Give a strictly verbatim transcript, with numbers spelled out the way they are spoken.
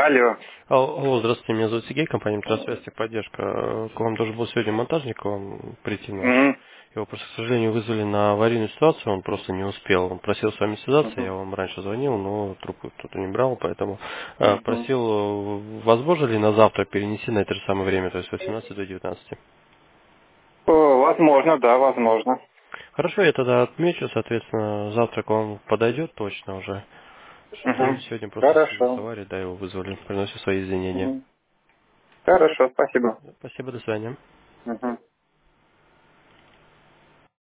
Алло. Алло, алло, здравствуйте, меня зовут Сергей, компания Метросвязь, техподдержка. К вам должен был сегодня монтажник к вам прийти наш. Мгм. Его просто, к сожалению, вызвали на аварийную ситуацию, он просто не успел. Он просил с вами связаться, я Мгм. вам раньше звонил, но трубку кто-то не брал, поэтому э, Мгм. просил, э, возможно ли на завтра перенести на это же самое время, то есть с восемнадцати до девятнадцати. О, возможно, да, возможно. Хорошо, я тогда отмечу, соответственно, завтра к вам подойдет точно уже. К сожалению, Мгм. сегодня просто в связи с Хорошо. аварией, да, его вызвали. Приношу свои извинения. Мгм. Хорошо, спасибо. Спасибо, до свидания. Мгм.